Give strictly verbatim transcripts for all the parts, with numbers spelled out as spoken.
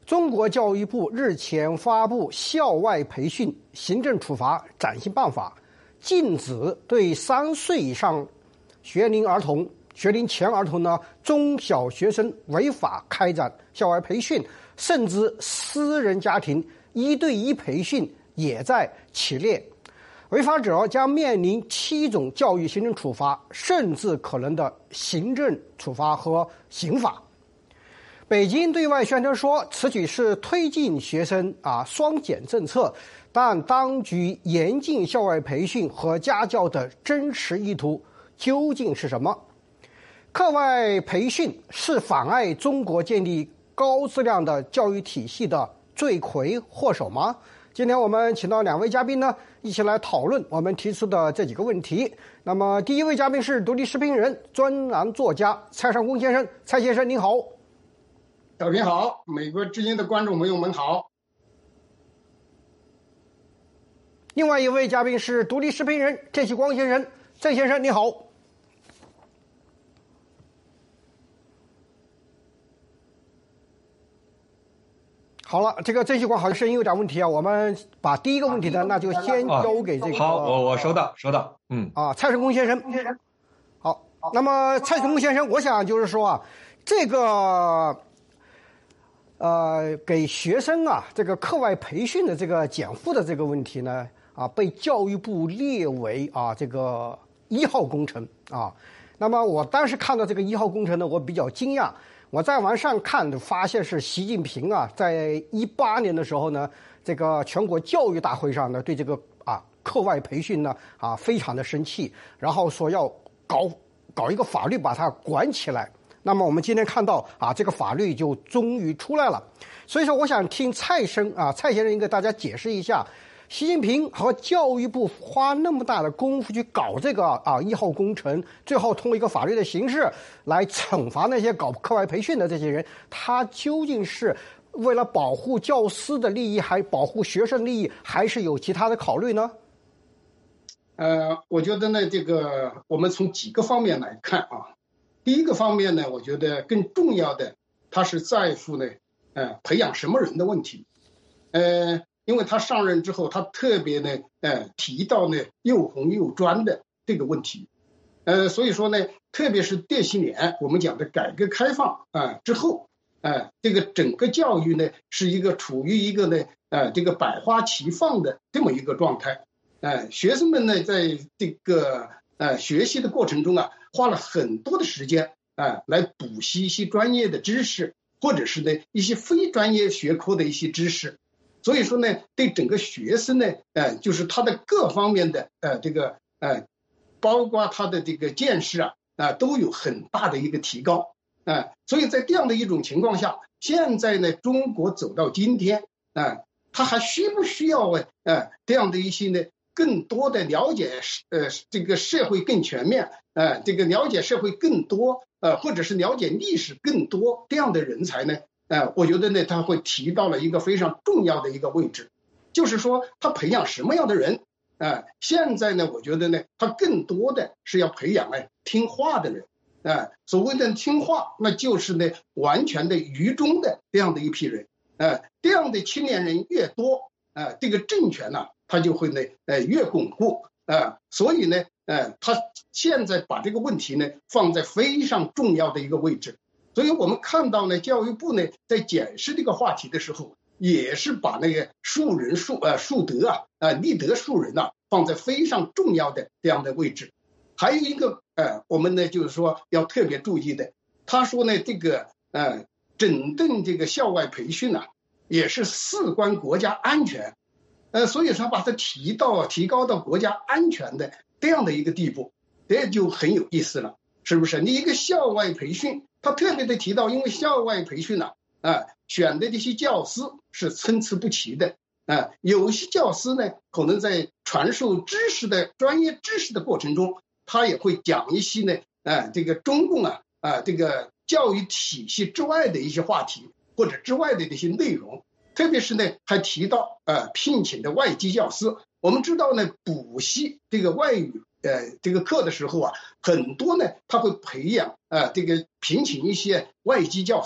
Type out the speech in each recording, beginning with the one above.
中国教育部日前发布校外培训行政处罚暂行办法，禁止对三岁以上学龄儿童、学龄前儿童呢中小学生违法开展校外培训，甚至私人家庭一对一培训也在其列。违法者将面临七种教育行政处罚，甚至可能的行政处罚和刑罚。北京对外宣称说，此举是推进学生啊双减政策，但当局严禁校外培训和家教的真实意图究竟是什么？课外培训是妨碍中国建立高质量的教育体系的罪魁祸首吗？今天我们请到两位嘉宾呢，一起来讨论我们提出的这几个问题。那么第一位嘉宾是独立时评人、专栏作家蔡尚功先生，蔡先生您好。 小平好，美国之音的观众朋友们好。 另外一位嘉宾是独立时评人郑旭光先生，郑先生你好。好了，这个郑旭光好像声音有点问题啊，我们把第一个问题呢，那就先交给这个。 好，我我收到收到，嗯啊，蔡尚功先生。好，那么蔡尚功先生，我想就是说啊，这个。呃，给学生啊这个课外培训的这个减负的这个问题呢，啊，被教育部列为啊这个一号工程啊。那么我当时看到这个一号工程呢，我比较惊讶。我在网上看，发现是习近平啊，在一八年的时候呢，这个全国教育大会上呢，对这个啊课外培训呢啊非常的生气，然后说要搞搞一个法律把它管起来。那么我们今天看到啊，这个法律就终于出来了。所以说，我想听蔡生啊，蔡先生给大家解释一下，习近平和教育部花那么大的功夫去搞这个啊一号工程，最后通过一个法律的形式来惩罚那些搞课外培训的这些人，他究竟是为了保护教师的利益，还保护学生利益，还是有其他的考虑呢？ 呃，我觉得呢，这个我们从几个方面来看啊。第一个方面呢，我觉得更重要的，他是在乎呢，呃，培养什么人的问题，呃，因为他上任之后，他特别呢，呃，提到呢又红又专的这个问题，呃，所以说呢，特别是这些年我们讲的改革开放啊、呃、之后，呃，这个整个教育呢是一个处于一个呢，呃，这个百花齐放的这么一个状态，呃，学生们呢在这个呃学习的过程中啊。花了很多的时间啊、呃，来补习一些专业的知识，或者是呢一些非专业学科的一些知识，所以说呢，对整个学生呢，呃，就是他的各方面的呃这个呃，包括他的这个见识啊啊、呃，都有很大的一个提高啊、呃，所以在这样的一种情况下，现在呢，中国走到今天啊、呃，他还需不需要啊呃这样的一些呢？更多的了解，呃，这个社会更全面，呃，这个了解社会更多，呃，或者是了解历史更多这样的人才呢，呃，我觉得呢，他会提到了一个非常重要的一个位置，就是说他培养什么样的人，呃，现在呢，我觉得呢，他更多的是要培养哎听话的人，啊、呃，所谓的听话，那就是呢完全的愚忠的这样的一批人，呃，这样的青年人越多，呃，这个政权呢、啊。他就会呢，呃，越巩固啊、呃，所以呢，呃，他现在把这个问题呢放在非常重要的一个位置，所以我们看到呢，教育部呢在检视这个话题的时候，也是把那个树人树呃树德啊，呃立德树人啊放在非常重要的这样的位置。还有一个呃，我们呢就是说要特别注意的，他说呢这个呃整顿这个校外培训啊，也是事关国家安全。呃，所以说把它提到提高到国家安全的这样的一个地步，这就很有意思了，是不是？你一个校外培训，他特别的提到，因为校外培训呢、啊，啊，选的这些教师是参差不齐的，啊，有些教师呢，可能在传授知识的专业知识的过程中，他也会讲一些呢，啊，这个中共啊，啊，这个教育体系之外的一些话题或者之外的这些内容。特别是呢，还提到呃聘请的外籍教师。我们知道呢，补习这个外语呃这个课的时候啊，很多呢他会培养呃这个聘请一些外籍教师，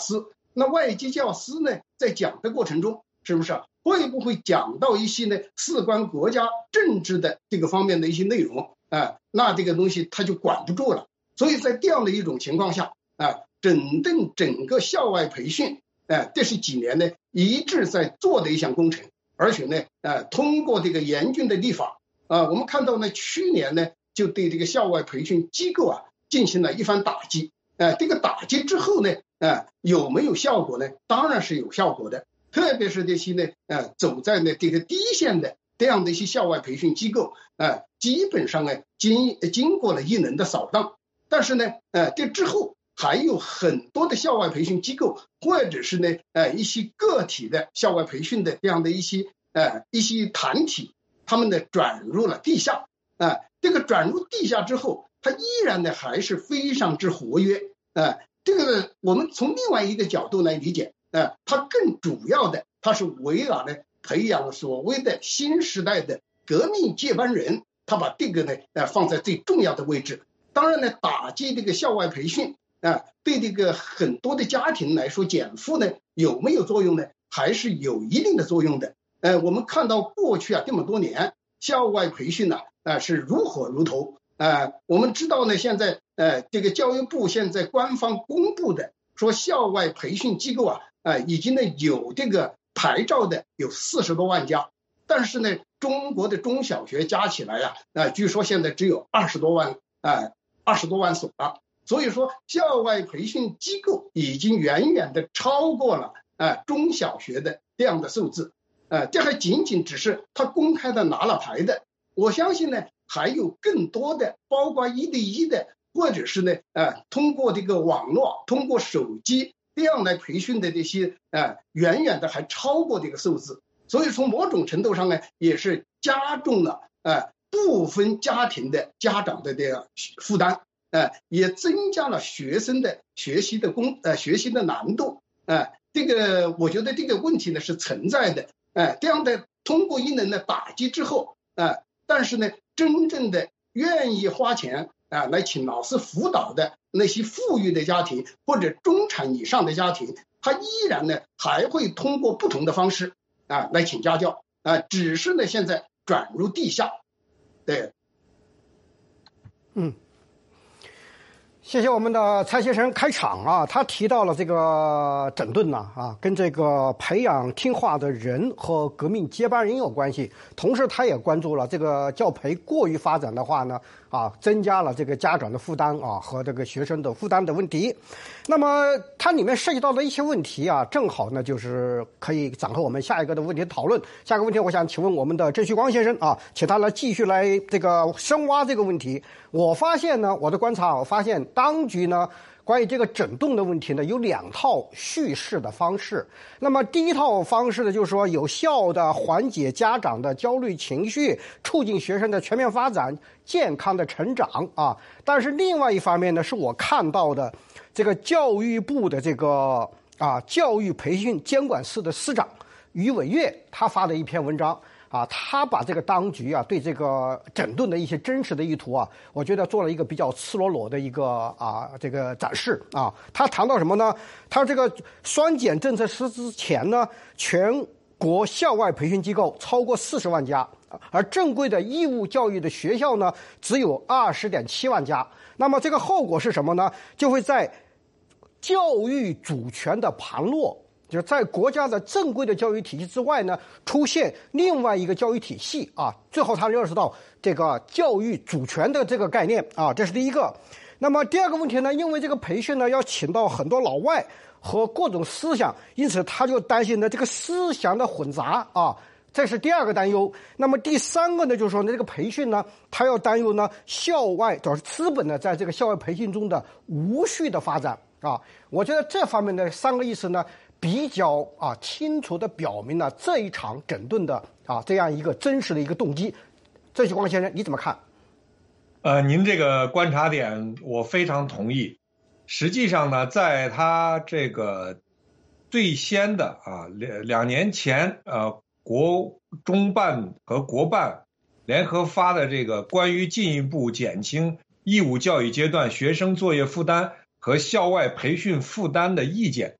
那外籍教师呢，在讲的过程中，是不是啊，会不会讲到一些呢事关国家政治的这个方面的一些内容啊？那这个东西他就管不住了。所以在这样的一种情况下啊，整顿整个校外培训，啊，这是几年呢一直在做的一项工程，而且呢，呃，通过这个严峻的立法，啊，我们看到呢，去年呢就对这个校外培训机构啊进行了一番打击，呃，这个打击之后呢，呃，有没有效果呢？当然是有效果的，特别是这些呢，呃，走在呢这个第一线的这样的一些校外培训机构，呃，基本上呢经经过了一轮的扫荡。但是呢，呃，这之后还有很多的校外培训机构，或者是呢，呃，一些个体的校外培训的这样的一些呃一些团体，他们呢转入了地下，啊、呃，这个转入地下之后，它依然呢还是非常之活跃，啊、呃，这个呢我们从另外一个角度来理解，啊、呃，它更主要的，它是围绕呢培养所谓的新时代的革命接班人，它把这个呢呃放在最重要的位置。当然呢，打击这个校外培训啊，对这个很多的家庭来说减负呢有没有作用呢？还是有一定的作用的。呃，我们看到过去啊这么多年，校外培训呢啊、呃、是如火如荼啊、呃。我们知道呢，现在呃这个教育部现在官方公布的说，校外培训机构啊啊、呃、已经呢有这个牌照的有四十多万家，但是呢，中国的中小学加起来呀、啊，呃据说现在只有二十多万啊。呃二十多万所了，所以说校外培训机构已经远远的超过了啊、呃、中小学的这样的数字，呃，这还仅仅只是他公开的拿了牌的，我相信呢还有更多的，包括一对一的，或者是呢呃通过这个网络、通过手机这样来培训的这些呃远远的还超过这个数字，所以从某种程度上呢也是加重了呃。部分家庭的家长的这个负担，呃，也增加了学生的学习的工呃学习的难度，呃，这个我觉得这个问题呢是存在的，呃，这样的通过一轮的打击之后，呃，但是呢，真正的愿意花钱啊、呃、来请老师辅导的那些富裕的家庭或者中产以上的家庭，他依然呢还会通过不同的方式啊、呃、来请家教啊、呃，只是呢现在转入地下。对， 嗯，谢谢我们的蔡先生开场啊，他提到了这个整顿呢啊，跟这个培养听话的人和革命接班人有关系。同时，他也关注了这个教培过于发展的话呢，啊，增加了这个家长的负担啊和这个学生的负担的问题。那么它里面涉及到的一些问题啊，正好呢就是可以展开我们下一个的问题讨论。下一个问题，我想请问我们的郑旭光先生啊，请他来继续来这个深挖这个问题。我发现呢，我的观察，我发现当局呢关于这个整顿的问题呢，有两套叙事的方式。那么第一套方式呢，就是说有效的缓解家长的焦虑情绪，促进学生的全面发展、健康的成长啊。但是另外一方面呢，是我看到的这个教育部的这个啊教育培训监管室的司长于伟月他发的一篇文章。啊，他把这个当局啊对这个整顿的一些真实的意图啊，我觉得做了一个比较赤裸裸的一个啊这个展示啊。他谈到什么呢？他这个双减政策实施之前呢，全国校外培训机构超过四十万家，而正规的义务教育的学校呢只有二十点七万家。那么这个后果是什么呢？就会在教育主权的旁落。就是在国家的正规的教育体系之外呢，出现另外一个教育体系啊。最后他认识到这个教育主权的这个概念啊，这是第一个。那么第二个问题呢，因为这个培训呢要请到很多老外和各种思想，因此他就担心呢这个思想的混杂啊，这是第二个担忧。那么第三个呢，就是说呢这个培训呢，他要担忧呢校外主要是资本呢在这个校外培训中的无序的发展啊。我觉得这方面的三个意思呢。比较啊清楚地表明了这一场整顿的啊这样一个真实的一个动机。郑旭光先生，你怎么看？ 呃，您这个观察点我非常同意。实际上呢，在他这个最先的啊两两年前，呃，国中办和国办联合发的这个关于进一步减轻义务教育阶段学生作业负担和校外培训负担的意见。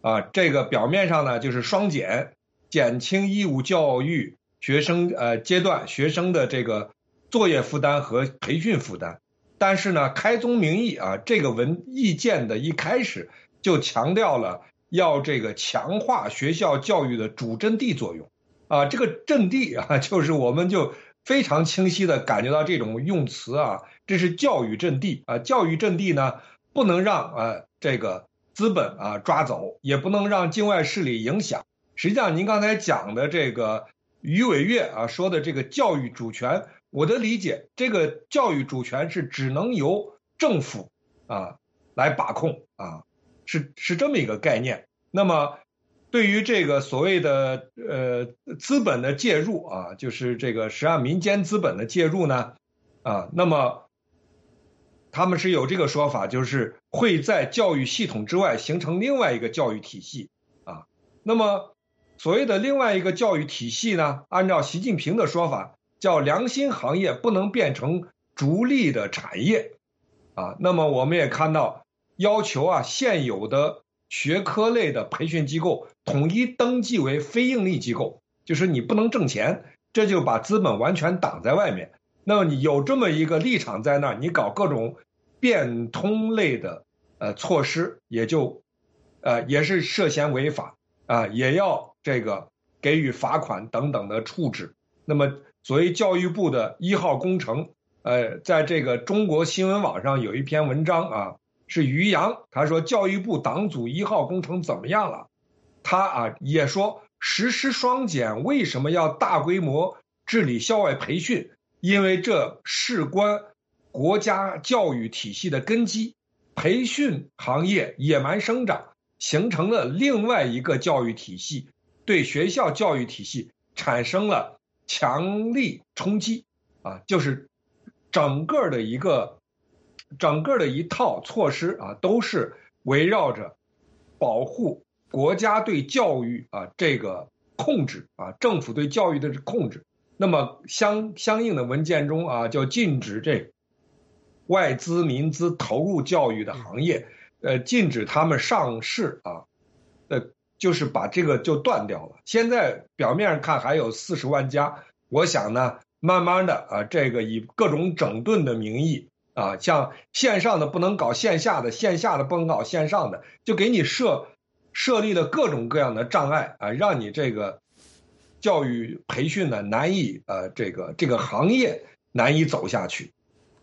啊，这个表面上呢就是双减，减轻义务教育学生呃阶段学生的这个作业负担和培训负担。但是呢，开宗明义啊，这个文意见的一开始就强调了要这个强化学校教育的主阵地作用啊，这个阵地啊，就是我们就非常清晰的感觉到这种用词啊，这是教育阵地啊，教育阵地呢不能让呃这个资本啊抓走，也不能让境外势力影响。实际上，您刚才讲的这个于伟月啊说的这个教育主权。我的理解，这个教育主权是只能由政府啊来把控啊，是是这么一个概念。那么，对于这个所谓的呃资本的介入啊，就是这个实际上民间资本的介入呢，啊，那么他们是有这个说法，就是会在教育系统之外形成另外一个教育体系啊。那么所谓的另外一个教育体系呢，按照习近平的说法。叫良心行业不能变成逐利的产业，啊，那么我们也看到要求啊现有的学科类的培训机构统一登记为非盈利机构，就是你不能挣钱，这就把资本完全挡在外面。那么你有这么一个立场在那儿，你搞各种变通类的呃措施，也就呃也是涉嫌违法啊，也要这个给予罚款等等的处置。那么所谓教育部的一号工程，呃，在这个中国新闻网上有一篇文章啊，是于洋，他说教育部党组一号工程怎么样了？他啊也说实施双减为什么要大规模治理校外培训？因为这事关国家教育体系的根基，培训行业野蛮生长，形成了另外一个教育体系，对学校教育体系产生了强力冲击啊，就是整个的一个整个的一套措施啊，都是围绕着保护国家对教育啊这个控制啊，政府对教育的控制。那么相相应的文件中啊，就禁止这外资民资投入教育的行业，呃，禁止他们上市啊，呃。就是把这个就断掉了。现在表面上看还有四十万家，我想呢，慢慢的啊，这个以各种整顿的名义啊，像线上的不能搞线下的，线下的不能搞线上的，就给你设设立了各种各样的障碍啊，让你这个教育培训呢难以呃这个这个行业难以走下去。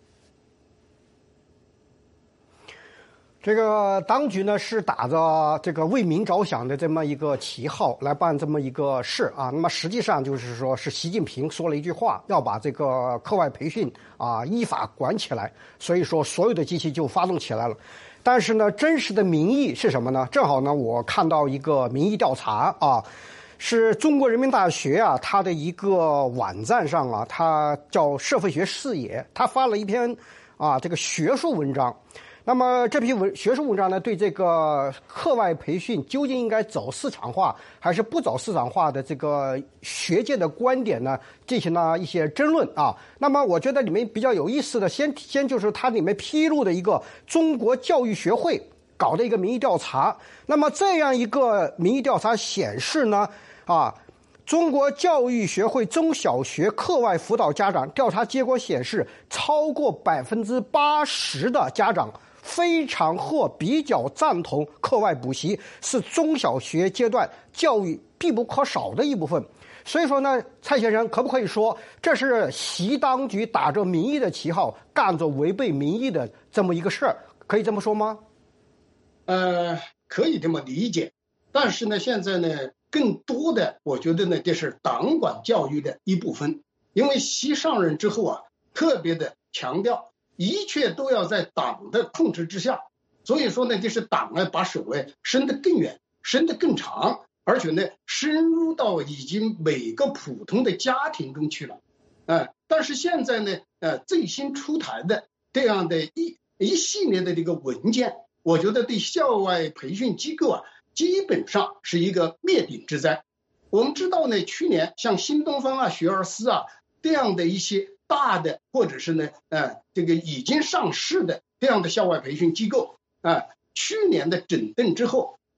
这个当局呢是打着这个为民着想的这么一个旗号来办这么一个事啊，那么实际上就是说是习近平说了一句话，要把这个课外培训啊依法管起来，所以说所有的机器就发动起来了。但是呢，真实的民意是什么呢？正好呢，我看到一个民意调查啊，是中国人民大学啊，它的一个网站上啊，它叫社会学视野，它发了一篇啊这个学术文章。那么这篇文学术文章呢，对这个课外培训究竟应该走市场化还是不走市场化的这个学界的观点呢，进行了一些争论啊。那么我觉得里面比较有意思的，先先就是它里面披露的一个中国教育学会搞的一个民意调查。那么这样一个民意调查显示呢，啊。中国教育学会中小学课外辅导家长调查结果显示，超过百分之八十的家长非常或比较赞同课外补习是中小学阶段教育必不可少的一部分。所以说呢，蔡先生可不可以说，这是习当局打着民意的旗号，干着违背民意的这么一个事儿？可以这么说吗？ 呃，可以这么理解，但是呢，现在呢。更多的，我觉得呢，这是党管教育的一部分，因为习上任之后啊，特别的强调，一切都要在党的控制之下，所以说呢，这是党呢把手哎伸得更远，伸得更长，而且呢，深入到已经每个普通的家庭中去了，呃，但是现在呢，呃，最新出台的这样的一一系列的这个文件，我觉得对校外培训机构啊。基本上是一个灭顶之灾。我们知道呢，去年像新东方啊、学而思啊这样的一些大的，或者是呢，呃，这个已经上市的这样的校外培训机构啊、呃，去年的整顿之后，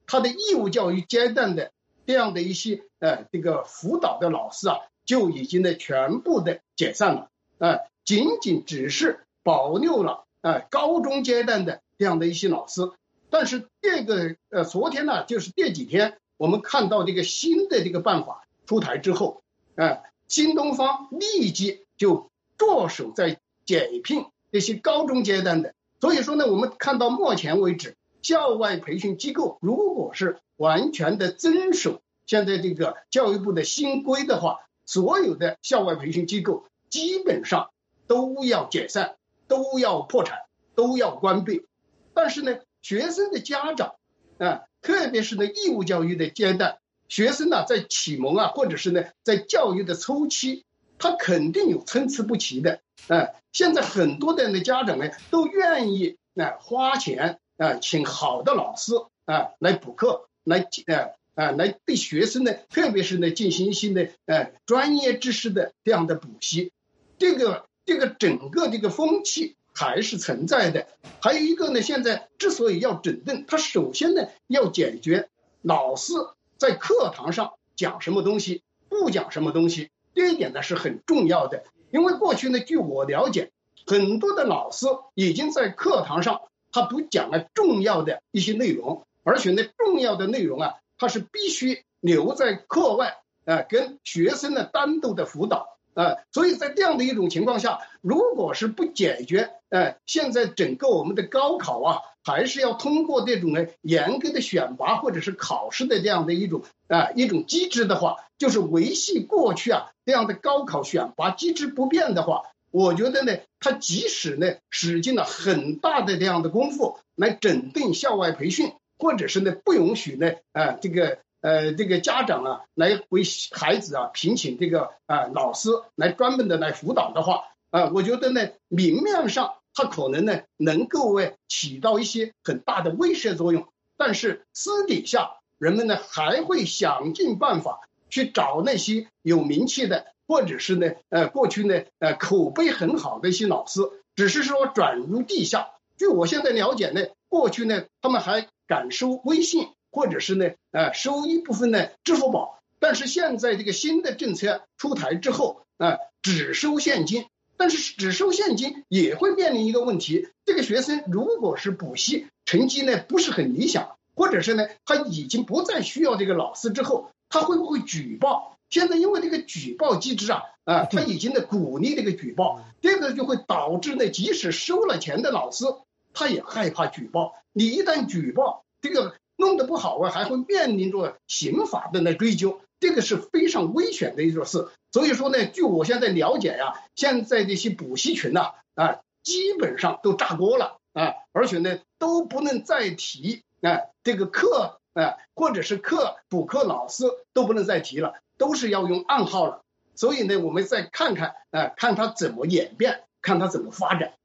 他的义务教育阶段的这样的一些呃这个辅导的老师啊，就已经呢全部的解散了，呃，仅仅只是保留了呃高中阶段的这样的一些老师。但是这个呃昨天呢，就是这几天我们看到这个新的这个办法出台之后，呃，新东方立即就着手在解聘这些高中阶段的。所以说呢，我们看到目前为止，校外培训机构如果是完全的遵守现在这个教育部的新规的话，所有的校外培训机构基本上都要解散，都要破产，都要关闭。但是呢，学生的家长啊，特别是呢义务教育的阶段，学生呢在启蒙啊，或者是呢在教育的初期，他肯定有参差不齐的。呃，现在很多的家长呢都愿意啊花钱啊请好的老师啊来补课，来呃啊来对学生呢，特别是呢进行一些呢呃专业知识的这样的补习。这个这个整个这个风气还是存在的。还有一个呢，现在之所以要整顿，它首先呢要解决老师在课堂上讲什么东西，不讲什么东西，这一点呢是很重要的。因为过去呢，据我了解，很多的老师已经在课堂上他不讲了重要的一些内容，而且呢重要的内容啊，他是必须留在课外，呃，跟学生呢单独的辅导。呃，所以在这样的一种情况下，如果是不解决，呃，现在整个我们的高考啊，还是要通过这种呢严格的选拔或者是考试的这样的一种啊、呃、一种机制的话，就是维系过去啊这样的高考选拔机制不变的话，我觉得呢，他即使呢使尽了很大的这样的功夫来整顿校外培训，或者是呢不允许呢啊、呃、这个。呃，这个家长啊，来为孩子啊聘请这个啊、呃、老师来专门的来辅导的话，啊、呃，我觉得呢，明面上他可能呢能够哎起到一些很大的威慑作用，但是私底下人们呢还会想尽办法去找那些有名气的，或者是呢呃过去呢呃口碑很好的一些老师，只是说转入地下。据我现在了解呢，过去呢他们还敢收微信。或者是呢，呃，收一部分呢支付宝，但是现在这个新的政策出台之后，呃，只收现金，但是只收现金也会面临一个问题，这个学生如果是补习成绩呢不是很理想，或者是呢他已经不再需要这个老师之后，他会不会举报？现在因为这个举报机制啊，啊、呃，他已经的鼓励这个举报，这个就会导致呢，即使收了钱的老师，他也害怕举报。你一旦举报，这个。弄得不好啊，还会面临着刑法的来追究，这个是非常危险的一种事。所以说呢，据我现在了解呀、啊，现在这些补习群呐、啊，啊，基本上都炸锅了啊，而且呢都不能再提啊这个课啊，或者是课补课老师都不能再提了，都是要用暗号了。所以呢，我们再看看啊，看它怎么演变，看它怎么发展。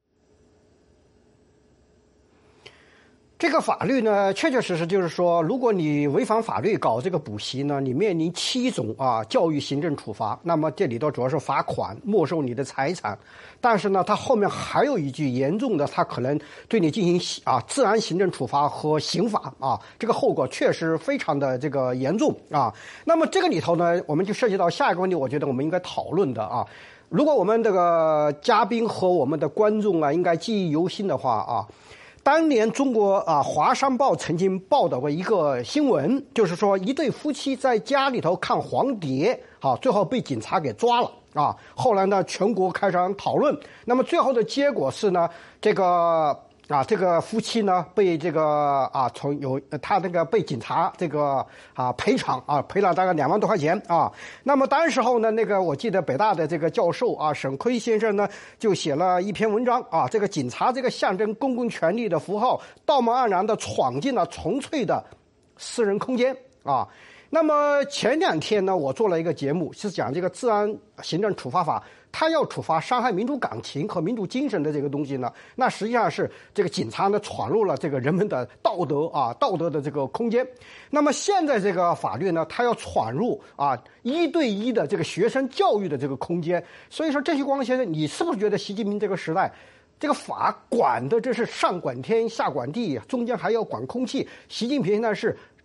这个法律呢，确确实实就是说，如果你违反法律搞这个补习呢，你面临七种啊教育行政处罚。那么这里头主要是罚款、没收你的财产，但是呢，它后面还有一句严重的，它可能对你进行啊治安行政处罚和刑法啊，这个后果确实非常的这个严重啊。那么这个里头呢，我们就涉及到下一个问题，我觉得我们应该讨论的啊。如果我们这个嘉宾和我们的观众啊，应该记忆犹新的话啊。当年中国啊，《华商报》曾经报道过一个新闻，就是说一对夫妻在家里头看黄碟，啊，最后被警察给抓了啊。后来呢，全国开始讨论，那么最后的结果是呢，这个。啊，这个夫妻呢被这个啊从有他那个被警察这个啊赔偿啊赔了大概两万多块钱啊。那么当时候呢，那个我记得北大的这个教授啊沈奎先生呢就写了一篇文章啊，这个警察这个象征公共权力的符号，道貌岸然的闯进了纯粹的私人空间啊。那么前两天呢，我做了一个节目，是讲这个治安行政处罚法。他要处罚伤害民主感情和民主精神的这个东西呢，那实际上是这个警察呢闯入了这个人们的道德啊道德的这个空间。那么现在这个法律呢，它要闯入啊一对一的这个学生教育的这个空间。所以说，郑旭光先生，你是不是觉得习近平这个时代，这个法管的这是上管天下管地，中间还要管空气？习近平现在是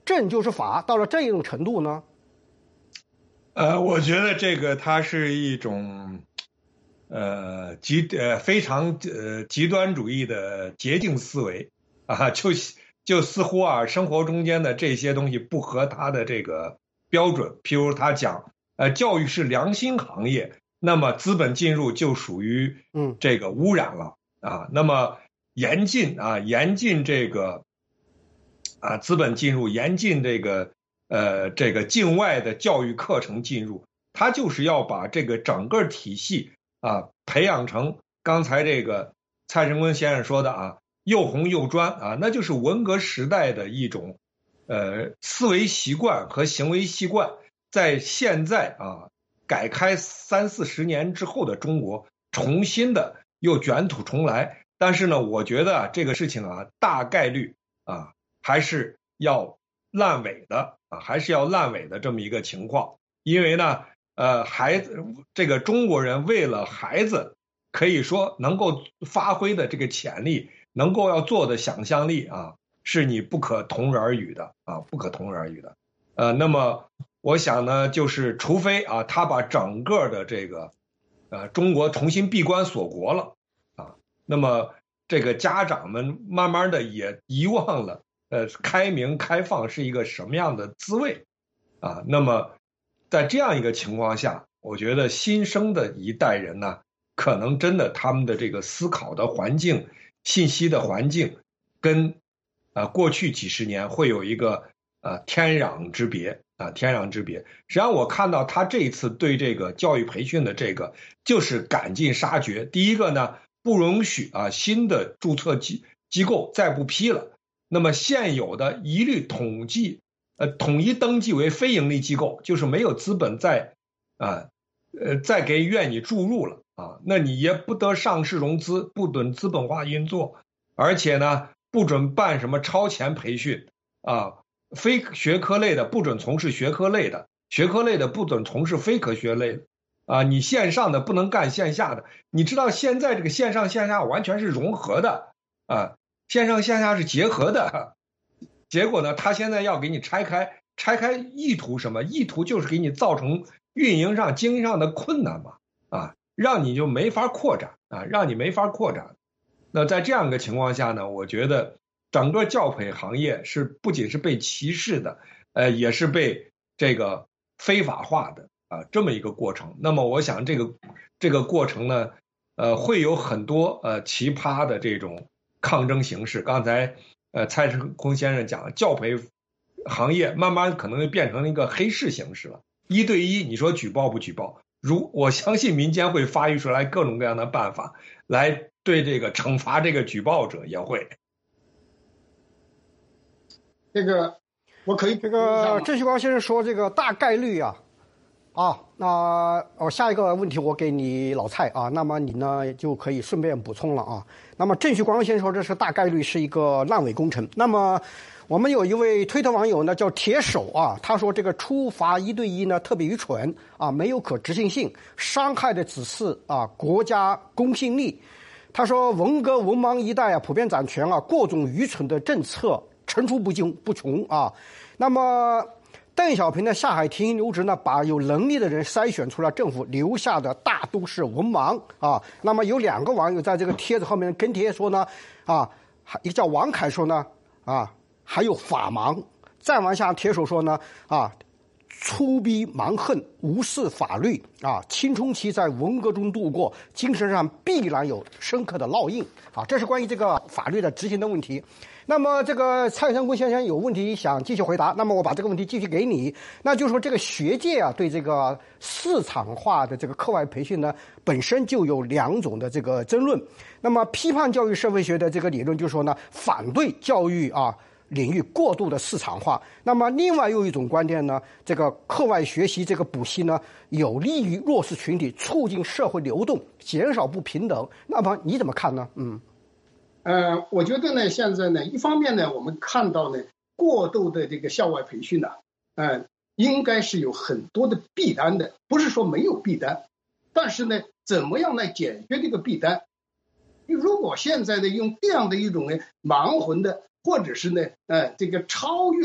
正就是法，到了这种程度呢？ 呃，我觉得这个它是一种，呃极呃非常呃极端主义的捷径思维啊，就就似乎啊生活中间的这些东西不合他的这个标准。譬如他讲，呃，教育是良心行业，那么资本进入就属于嗯这个污染了啊。那么严禁啊严禁这个啊资本进入，严禁这个。呃，这个境外的教育课程进入，他就是要把这个整个体系啊培养成刚才这个蔡成坤先生说的啊，又红又专啊，那就是文革时代的一种呃思维习惯和行为习惯，在现在啊改开三四十年之后的中国，重新的又卷土重来。但是呢，我觉得啊这个事情啊大概率啊还是要烂尾的。啊，还是要烂尾的这么一个情况，因为呢，呃，孩子，这个中国人为了孩子，可以说能够发挥的这个潜力，能够要做的想象力啊，是你不可同日而语的啊，不可同日而语的。呃，那么我想呢，就是除非啊，他把整个的这个，呃，中国重新闭关锁国了啊，那么这个家长们慢慢的也遗忘了。呃，开明开放是一个什么样的滋味啊？那么，在这样一个情况下，我觉得新生的一代人呢，可能真的他们的这个思考的环境、信息的环境，跟啊过去几十年会有一个呃天壤之别啊，天壤之别。实际上，我看到他这一次对这个教育培训的这个，就是赶尽杀绝。第一个呢，不容许啊新的注册机机构再不批了。那么现有的一律统计，呃，统一登记为非盈利机构，就是没有资本再，啊，呃，再给愿你注入了啊，那你也不得上市融资，不准资本化运作，而且呢，不准办什么超前培训啊，非学科类的不准从事学科类的，学科类的不准从事非科学类的，啊，你线上的不能干线下的，你知道现在这个线上线下完全是融合的啊。线上线下是结合的，结果呢，他现在要给你拆开，拆开意图什么？意图就是给你造成运营上、经营上的困难嘛，啊，让你就没法扩展啊，让你没法扩展。那在这样一个情况下呢，我觉得整个教培行业是不仅是被歧视的，呃，也是被这个非法化的啊，这么一个过程。那么我想这个这个过程呢，呃，会有很多呃奇葩的这种。抗争形式，刚才呃蔡成坤先生讲，教培行业慢慢可能就变成了一个黑市形式了。一对一，你说举报不举报？如我相信民间会发育出来各种各样的办法，来对这个惩罚这个举报者也会。 这个我可以这个郑旭光先生说，这个大概率啊。啊，那我下一个问题我给你老蔡啊，那么你呢就可以顺便补充了啊。那么郑旭光先生说这是大概率是一个烂尾工程。那么我们有一位推特网友呢叫铁手啊，他说这个处罚一对一呢特别愚蠢啊，没有可执行性，伤害的只是啊国家公信力。他说文革文盲一代啊普遍掌权啊，各种愚蠢的政策层出不穷不穷啊。那么邓小平的下海停薪留职呢，把有能力的人筛选出了政府留下的大都是文盲啊。那么有两个网友在这个帖子后面跟帖说呢，啊，一个叫王凯说呢，啊，还有法盲。再往下帖手说呢，啊，粗逼蛮横，无视法律啊，青春期在文革中度过，精神上必然有深刻的烙印啊。这是关于这个法律的执行的问题。那么这个蔡成坤先生有问题想继续回答，那么我把这个问题继续给你，那就是说这个学界啊对这个市场化的这个课外培训呢本身就有两种的这个争论。那么批判教育社会学的这个理论就是说呢，反对教育啊领域过度的市场化。那么另外又一种观点呢，这个课外学习这个补习呢有利于弱势群体，促进社会流动，减少不平等。那么你怎么看呢？嗯。 呃，我觉得呢，现在呢，一方面呢，我们看到呢，过度的这个校外培训呢，呃，应该是有很多的弊端的，不是说没有弊端，但是呢，怎么样来解决这个弊端？如果现在呢，用这样的一种呢盲混的，或者是呢，呃，这个超越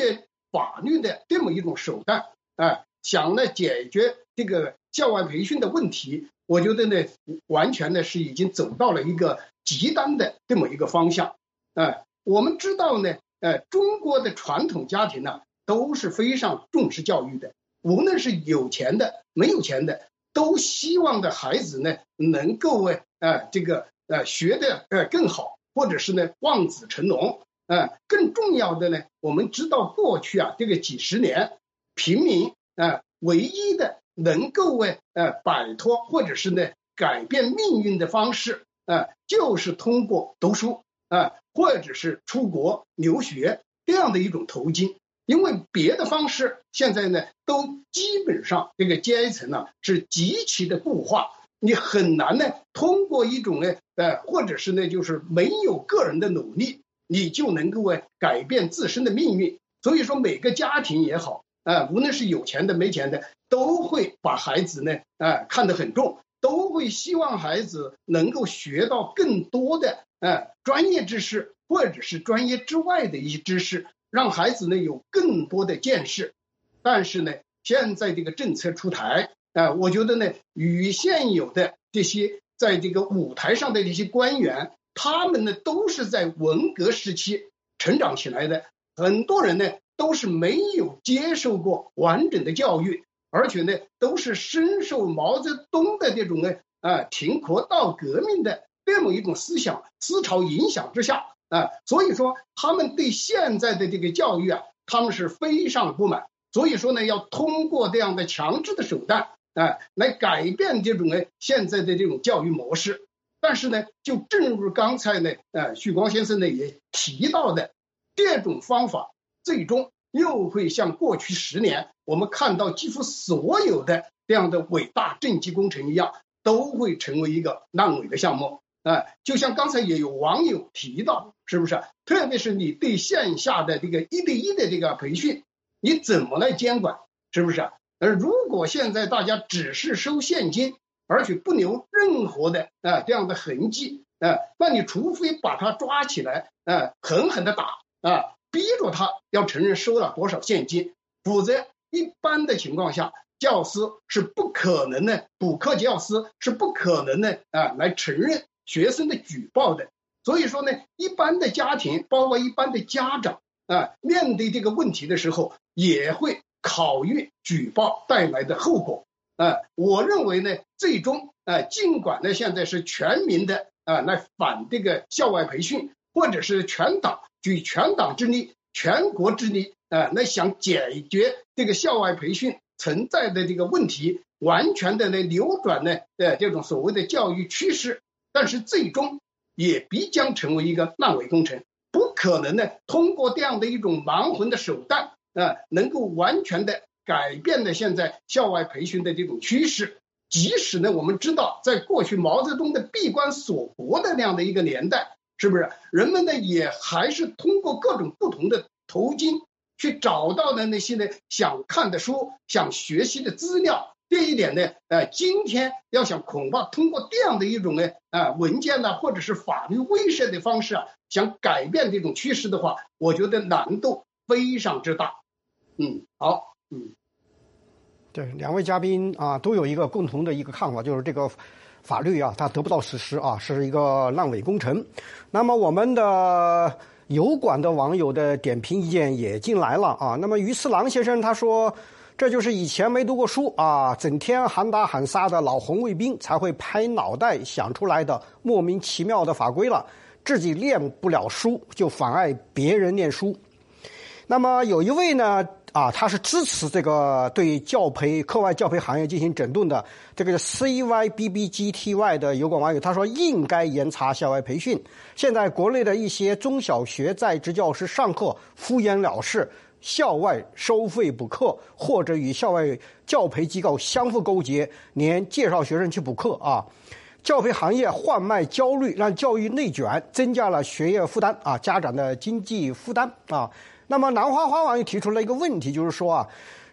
法律的这么一种手段，啊，想呢解决这个校外培训的问题，我觉得呢，完全呢是已经走到了一个极端的这么一个方向。啊，我们知道呢，呃，中国的传统家庭呢都是非常重视教育的，无论是有钱的、没有钱的，都希望的孩子呢能够呃这个呃学的呃更好，或者是呢望子成龙。呃，更重要的呢，我们知道过去啊这个几十年，平民啊唯一的能够呃摆脱或者是呢改变命运的方式，呃就是通过读书啊，或者是出国留学这样的一种途径。因为别的方式现在呢都基本上这个阶层呢是极其的固化，你很难呢通过一种呢呃或者是呢就是没有个人的努力，你就能够改变自身的命运。所以说每个家庭也好，呃无论是有钱的没钱的，都会把孩子呢呃看得很重，都会希望孩子能够学到更多的呃专业知识，或者是专业之外的一些知识，让孩子呢有更多的见识。但是呢现在这个政策出台，呃我觉得呢与现有的这些在这个舞台上的这些官员，他们呢都是在文革时期成长起来的，很多人呢都是没有接受过完整的教育，而且呢都是深受毛泽东的这种呢呃停国闹革命的这么一种思想思潮影响之下啊，所以说他们对现在的这个教育啊，他们是非常不满。所以说呢，要通过这样的强制的手段啊，来改变这种呢现在的这种教育模式。但是呢，就正如刚才呢，呃，许光先生呢也提到的，这种方法最终又会像过去十年我们看到几乎所有的这样的伟大政绩工程一样，都会成为一个烂尾的项目。啊，就像刚才也有网友提到，是不是？特别是你对线下的这个一对一的这个培训，你怎么来监管？是不是？而如果现在大家只是收现金，而且不留任何的啊这样的痕迹啊，那你除非把他抓起来啊，狠狠的打啊，逼着他要承认收了多少现金，否则一般的情况下，教师是不可能的，补课教师是不可能的啊来承认学生的举报的。所以说呢，一般的家庭，包括一般的家长啊，面对这个问题的时候，也会考虑举报带来的后果。啊，我认为呢，最终啊，尽管呢现在是全民的啊来反这个校外培训，或者是全党举全党之力、全国之力啊来想解决这个校外培训存在的这个问题，完全的呢扭转呢呃这种所谓的教育趋势，但是最终也必将成为一个烂尾工程，不可能呢通过这样的一种蛮横的手段啊，能够完全的改变了现在校外培训的这种趋势。即使呢我们知道在过去毛泽东的闭关锁国的那样的一个年代，是不是人们呢也还是通过各种不同的途径去找到的那些呢想看的书、想学习的资料。这一点呢呃今天要想恐怕通过这样的一种呢啊文件呢或者是法律威慑的方式啊，想改变这种趋势的话，我觉得难度非常之大。嗯，好。嗯， 对，两位嘉宾啊都有一个共同的一个看法，就是这个法律啊它得不到实施啊，是一个烂尾工程。那么我们的油管的网友的点评意见也进来了啊。那么于次郎先生他说，这就是以前没读过书啊，整天喊打喊杀的老红卫兵才会拍脑袋想出来的莫名其妙的法规了，自己念不了书就妨碍别人念书。那么有一位呢啊，他是支持这个对教培课外教培行业进行整顿的，这个 C Y B B G T Y 的油管网友，他说应该严查校外培训。现在国内的一些中小学在职教师上课敷衍了事，校外收费补课，或者与校外教培机构相互勾结，连介绍学生去补课啊。教培行业贩卖焦虑，让教育内卷，增加了学业负担啊，家长的经济负担啊。那么兰花花网友提出了一个问题，就是说啊，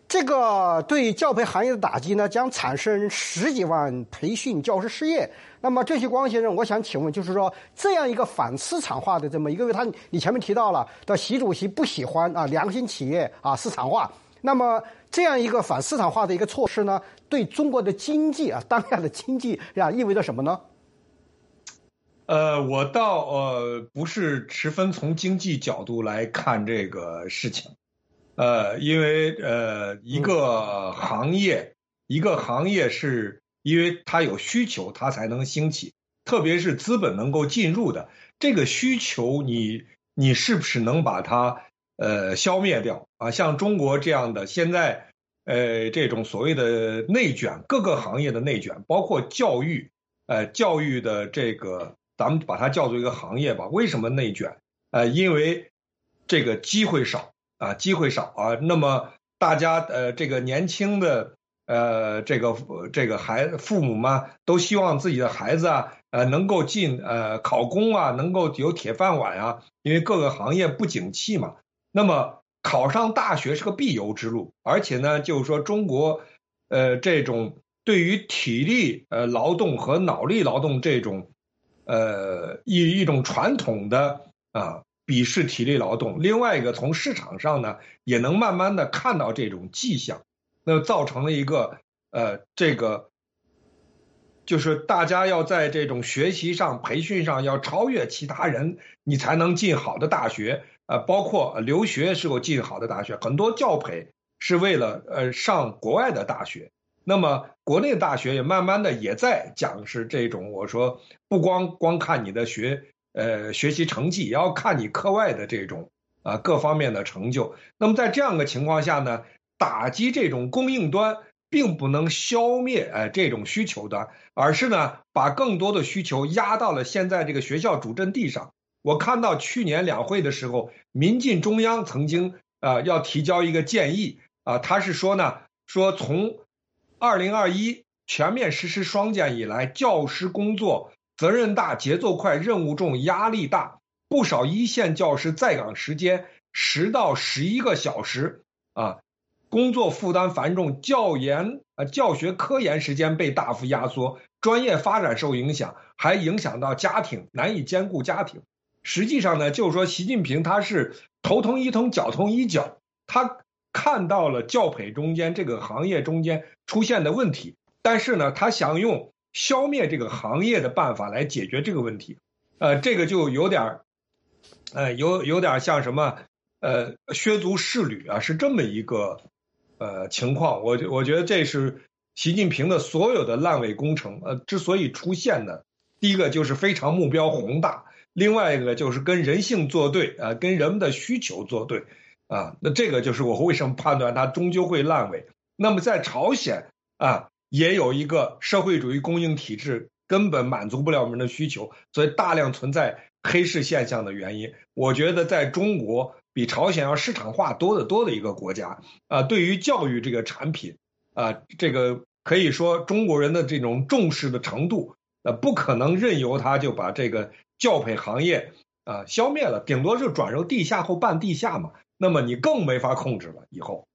这个对教培行业的打击呢，将产生十几万培训教师失业。那么郑旭光先生，我想请问，就是说这样一个反市场化的这么一个，因为他你前面提到了的习主席不喜欢啊良心企业啊市场化，那么这样一个反市场化的一个措施呢，对中国的经济啊当下的经济啊意味着什么呢？ 呃，我倒呃不是十分从经济角度来看这个事情。呃，因为呃，一个行业，一个行业是因为它有需求，它才能兴起，特别是资本能够进入的这个需求你，你是不是能把它呃消灭掉啊？像中国这样的现在呃这种所谓的内卷，各个行业的内卷，包括教育，呃教育的这个，咱们把它叫做一个行业吧。为什么内卷？呃，因为这个机会少。啊，机会少啊，那么大家呃，这个年轻的呃，这个这个孩父母嘛，都希望自己的孩子啊，呃，能够进呃考公啊，能够有铁饭碗啊，因为各个行业不景气嘛。那么考上大学是个必由之路，而且呢，就是说中国呃这种对于体力呃劳动和脑力劳动这种呃一一种传统的啊。鄙视体力劳动，另外一个从市场上呢，也能慢慢的看到这种迹象，那造成了一个呃，这个就是大家要在这种学习上、培训上要超越其他人，你才能进好的大学。呃，包括留学是否进好的大学，很多教培是为了呃上国外的大学。那么国内的大学也慢慢的也在讲是这种，我说不光光看你的学。呃，学习成绩也要看你课外的这种啊、呃、各方面的成就。那么在这样的情况下呢，打击这种供应端，并不能消灭呃这种需求端，而是呢把更多的需求压到了现在这个学校主阵地上。我看到去年两会的时候，民进中央曾经啊、呃、要提交一个建议啊、呃，他是说呢，说从二零二一全面实施双减以来，教师工作责任大、节奏快、任务重、压力大，不少一线教师在岗时间十到十一个小时啊，工作负担繁重，教研啊教学科研时间被大幅压缩，专业发展受影响，还影响到家庭，难以兼顾家庭。实际上呢，就是说习近平他是头痛医头，脚痛医脚，他看到了教培中间这个行业中间出现的问题，但是呢，他想用消灭这个行业的办法来解决这个问题，呃，这个就有点，呃，有有点像什么，呃，削足适履啊，是这么一个呃情况。我我觉得这是习近平的所有的烂尾工程，呃，之所以出现的，第一个就是非常目标宏大，另外一个就是跟人性作对啊、呃，跟人们的需求作对啊，那这个就是我为什么判断它终究会烂尾。那么在朝鲜啊。也有一个社会主义供应体制根本满足不了我们的需求，所以大量存在黑市现象的原因。我觉得在中国比朝鲜要市场化多得多的一个国家啊、呃，对于教育这个产品啊、呃，这个可以说中国人的这种重视的程度，呃，不可能任由他就把这个教培行业啊、呃、消灭了，顶多就转入地下或半地下嘛。那么你更没法控制了以后。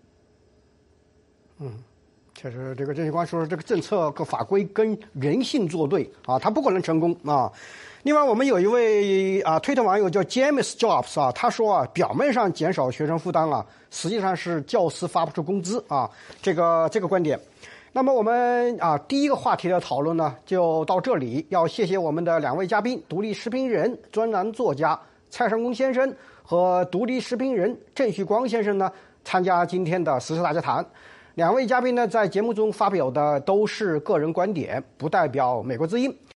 嗯。确实，这个郑旭光说，这个政策和法规跟人性作对啊，它不可能成功啊。另外，我们有一位啊推特网友叫 James Jobs 啊，他说啊，表面上减少学生负担啊，实际上是教师发不出工资啊，这个这个观点。那么我们啊第一个话题的讨论呢，就到这里。要谢谢我们的两位嘉宾，独立时评人、专栏作家蔡尚功先生和独立时评人郑旭光先生呢，参加今天的时事大家谈。两位嘉宾呢，在节目中发表的都是个人观点，不代表美国之音。